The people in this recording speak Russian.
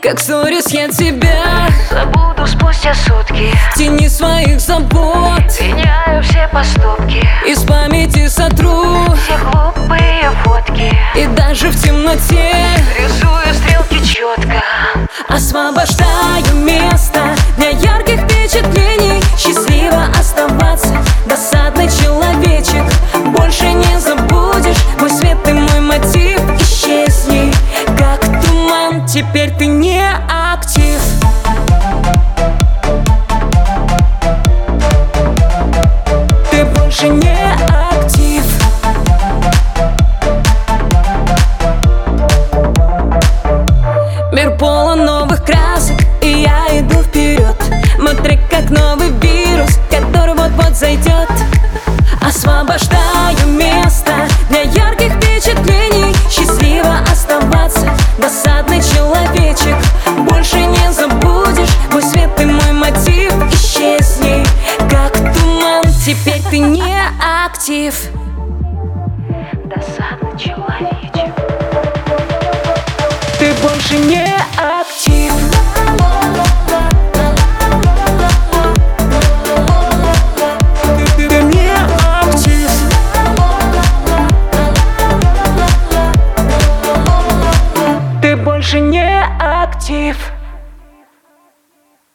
Как сторис я тебя забуду спустя сутки. в тени своих забот Меняю все поступки, из памяти сотру все глупые фотки. и даже в темноте Рисую стрелки четко, освобождаю место для ярких впечатлений. Счастливо оставаться, досадный человечек. Больше не забудешь мой свет и мой мотив. Исчезни, как туман, теперь ты не актив. Ты больше не актив. Мир полон новых красок, и я иду вперед. Мой трек как новый вирус, который вот-вот зайдет. Освобождаю место для ярких впечатлений. Счастливо оставаться, досадный человечек. Больше не забудешь мой свет и мой мотив. Исчезни, как туман, теперь ты не актив. досадный человечек. Ты больше не